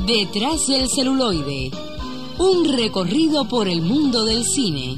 Detrás del celuloide, un recorrido por el mundo del cine.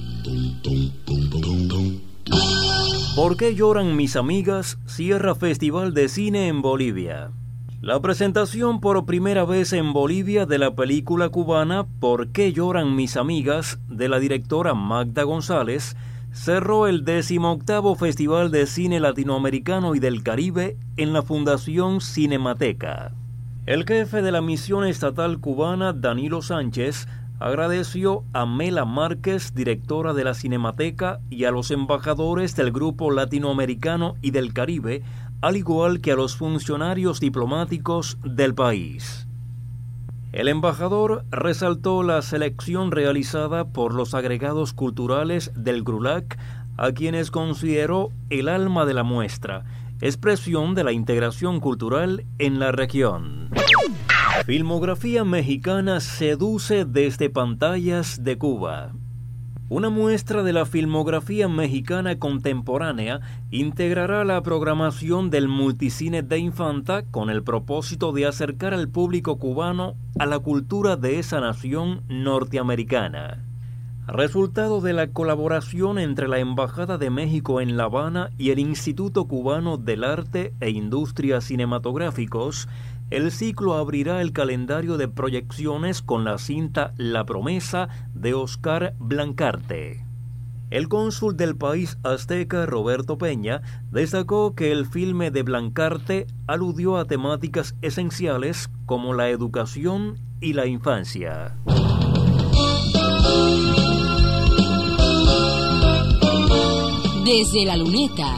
¿Por qué lloran mis amigas? Cierra Festival de Cine en Bolivia. La presentación por primera vez en Bolivia de la película cubana ¿Por qué lloran mis amigas?, de la directora Magda González, cerró el 18º Festival de Cine Latinoamericano y del Caribe en la Fundación Cinemateca. El jefe de la misión estatal cubana, Danilo Sánchez, agradeció a Mela Márquez, directora de la Cinemateca, y a los embajadores del Grupo Latinoamericano y del Caribe, al igual que a los funcionarios diplomáticos del país. El embajador resaltó la selección realizada por los agregados culturales del GRULAC, a quienes consideró el alma de la muestra, expresión de la integración cultural en la región. Filmografía mexicana seduce desde pantallas de Cuba. Una muestra de la filmografía mexicana contemporánea integrará la programación del Multicine de Infanta con el propósito de acercar al público cubano a la cultura de esa nación norteamericana. Resultado de la colaboración entre la Embajada de México en La Habana y el Instituto Cubano del Arte e Industrias Cinematográficos, el ciclo abrirá el calendario de proyecciones con la cinta La Promesa de Oscar Blancarte. El cónsul del país azteca, Roberto Peña, destacó que el filme de Blancarte aludió a temáticas esenciales como la educación y la infancia. Desde la luneta.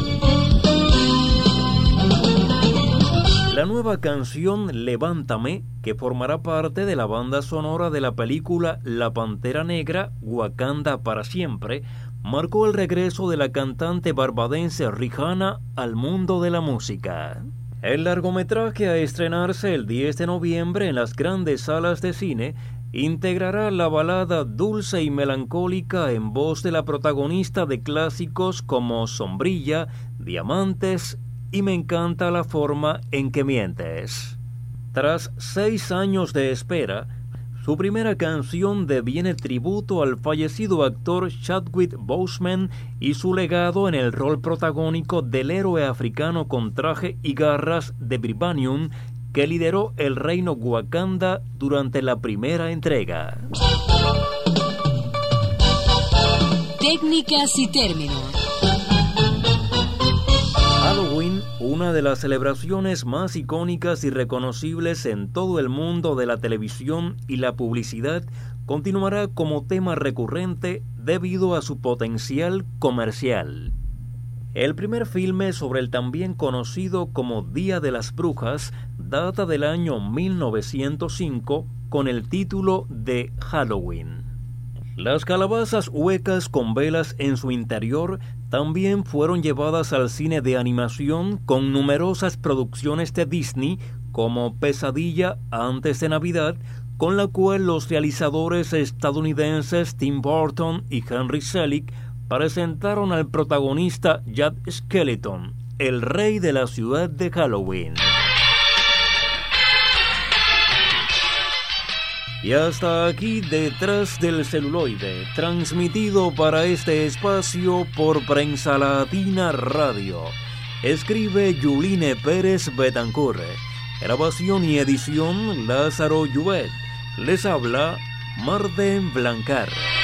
La nueva canción Levántame, que formará parte de la banda sonora de la película La Pantera Negra, Wakanda para siempre, marcó el regreso de la cantante barbadense Rihanna al mundo de la música. El largometraje, a estrenarse el 10 de noviembre en las grandes salas de cine, integrará la balada dulce y melancólica en voz de la protagonista de clásicos como Sombrilla, Diamantes y Me encanta la forma en que mientes. Tras 6 años de espera, su primera canción deviene tributo al fallecido actor Chadwick Boseman y su legado en el rol protagónico del héroe africano con traje y garras de Vibranium, que lideró el reino Wakanda durante la primera entrega. Técnicas y términos. Halloween, una de las celebraciones más icónicas y reconocibles en todo el mundo de la televisión y la publicidad, continuará como tema recurrente debido a su potencial comercial. El primer filme sobre el también conocido como Día de las Brujas data del año 1905 con el título de Halloween. Las calabazas huecas con velas en su interior también fueron llevadas al cine de animación con numerosas producciones de Disney como Pesadilla antes de Navidad, con la cual los realizadores estadounidenses Tim Burton y Henry Selick presentaron al protagonista Jack Skellington, el rey de la ciudad de Halloween. Y hasta aquí Detrás del celuloide, transmitido para este espacio por Prensa Latina Radio. Escribe Yuline Pérez Betancur. Grabación y edición Lázaro Lluvet. Les habla Marden Blancar.